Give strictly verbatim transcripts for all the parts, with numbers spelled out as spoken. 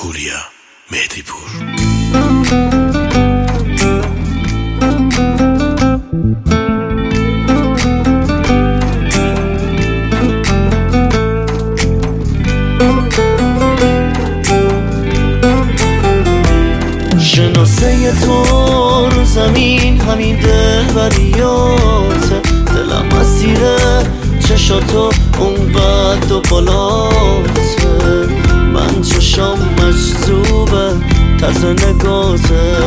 پوریا مهدی پور. شناسه تو رو زمین همین دلبریاته، دلم مسیره چشاتو اونقدر و بالاته، من چشام مجذوبه طرز نگاته.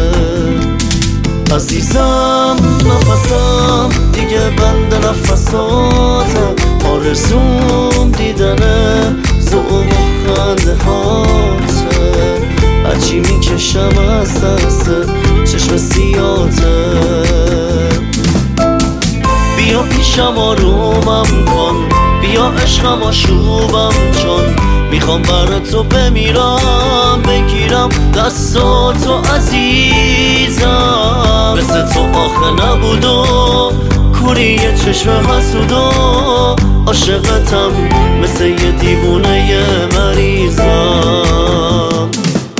عزیزم نفسم دیگه بند نفساته، آرزوم دیدنه ذوق و خنده هاته، هرچی میکشم از دست چشم سیاته. بیا پیشم آرومم کن، بیا عشقم آشوبم چون میخوام برای تو بمیرم، بگیرم دستاتو عزیزم. مثل تو آخه نبود و کوری چشم حسود و عاشقتم مثل یه دیوونه مریضم.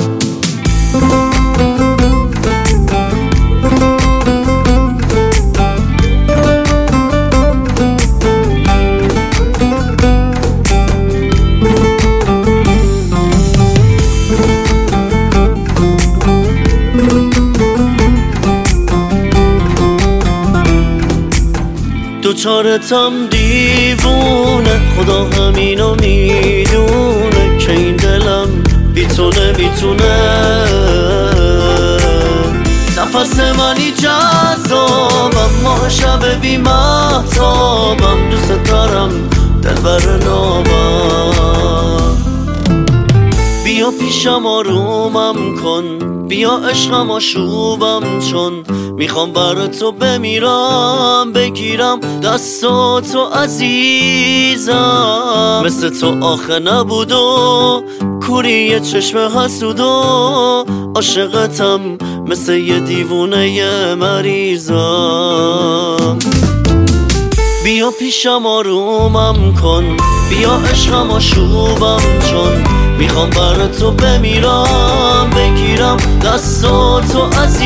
دوچارتم دیوونه، خدا همینو میدونه که این دلم بی تو نمیتونه. نفس منی جذابم، ماه شب بی مهتابم، دوست دارم دلبر نامم. بیا پیشم آرومم کن، بیا عشقم آشوبم چون میخوام برای تو بمیرم، بگیرم دستاتو عزیزم. مثل تو آخه نبود و کوری چشم حسود و عاشقتم مثل یه دیوونه مریضم. بیا پیشم آرومم کن، بیا عشقم آشوبم چون میخوام برای تو بمیرم، بگیرم دستاتو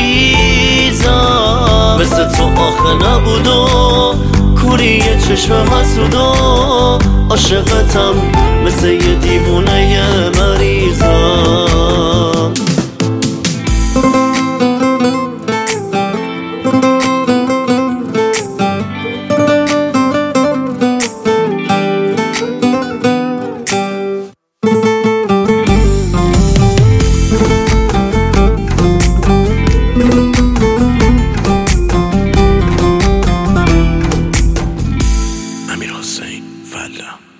عزیزم. مثل تو آخه نبود و کوری چشم حسود و عاشقتم مثل یه دیوونه مریضم. امیر حسین فلا.